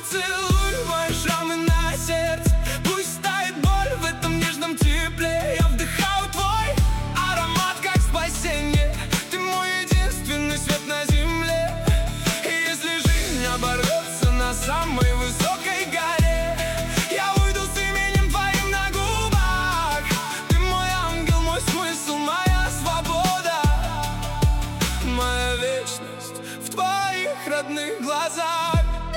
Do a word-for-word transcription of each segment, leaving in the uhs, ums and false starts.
целуй мои шрамы на сердце. Пусть тает боль в этом нежном тепле. Я вдыхаю твой аромат, как спасение. Ты мой единственный свет на земле. И если жизнь оборвется на самой высокой горе, я уйду с именем твоим на губах. Ты мой ангел, мой смысл, моя свобода, моя вечность в твоих родных глазах.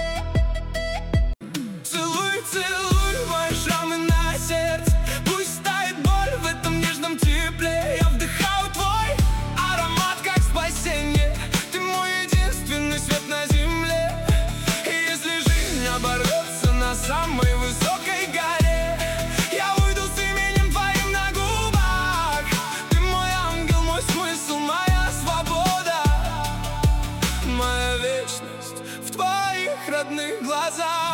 Целуй, целуй мои шрамы на сердце. Пусть тает боль в этом нежном тепле. Я вдыхаю твой аромат, как спасение. Ты мой единственный свет на земле. И если жизнь оборвется на самой высокой горе, я уйду с именем твоим на губах. Ты мой ангел, мой смысл, моя свобода, моя вечность в твоих родных глазах.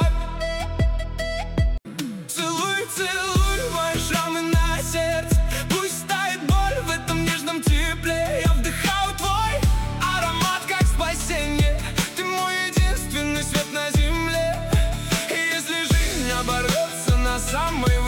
Целуй, целуй мои шрамы на сердце. Пусть тает боль в этом нежном тепле. Я вдыхаю твой аромат, как спасение. Ты мой единственный свет на земле. И если жизнь оборвется на самой